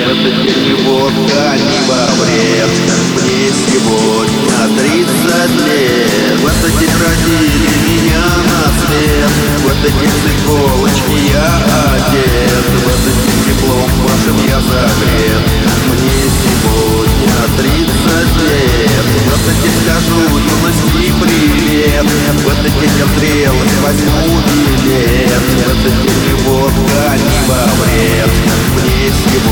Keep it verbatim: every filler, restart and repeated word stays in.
этот день не водка, не во вред. Мне сегодня тридцать лет. В этот день родили меня на свет. В этот день с иголочки я одет. В этот день теплом вашим я согрет. Мне сегодня тридцать лет. В этот день скажу юности привет. В этот день я зрелость возьму билет. В этот день не водка, не во вред. Мне сегодня